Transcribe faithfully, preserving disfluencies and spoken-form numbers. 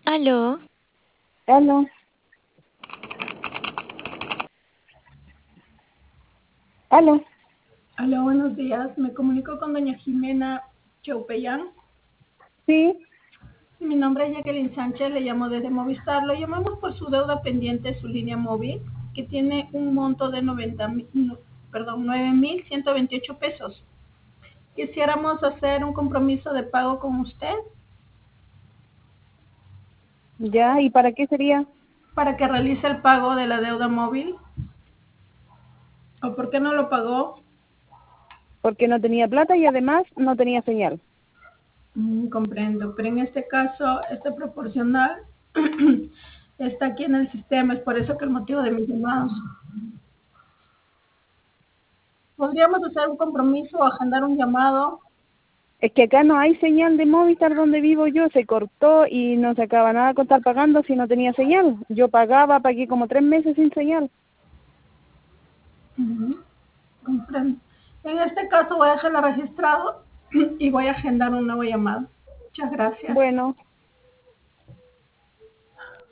Aló, Aló, aló, Hola, buenos días. Me comunico con doña Jimena Chaupellán. sí, Mi nombre es Jacqueline Sánchez, le llamo desde Movistar. Lo llamamos por su deuda pendiente, su línea móvil, que tiene un monto de noventa, mil, no, perdón, nueve mil ciento veintiocho pesos. Quisiéramos hacer un compromiso de pago con usted ya, ¿y para qué sería? para que realice el pago de la deuda móvil. ¿O por qué no lo pagó? Porque no tenía plata y además no tenía señal. Mm, comprendo, pero en este caso, este proporcional está aquí en el sistema, es por eso que el motivo de mis llamados. Podríamos hacer un compromiso o agendar un llamado. Es que acá no hay señal de Movistar donde vivo yo, se cortó y no se acaba nada con estar pagando si no tenía señal. Yo pagaba, pagué como tres meses sin señal. Ujú, comprendo. En este caso voy a dejarlo registrado y voy a agendar un nuevo llamado. Muchas gracias. Bueno,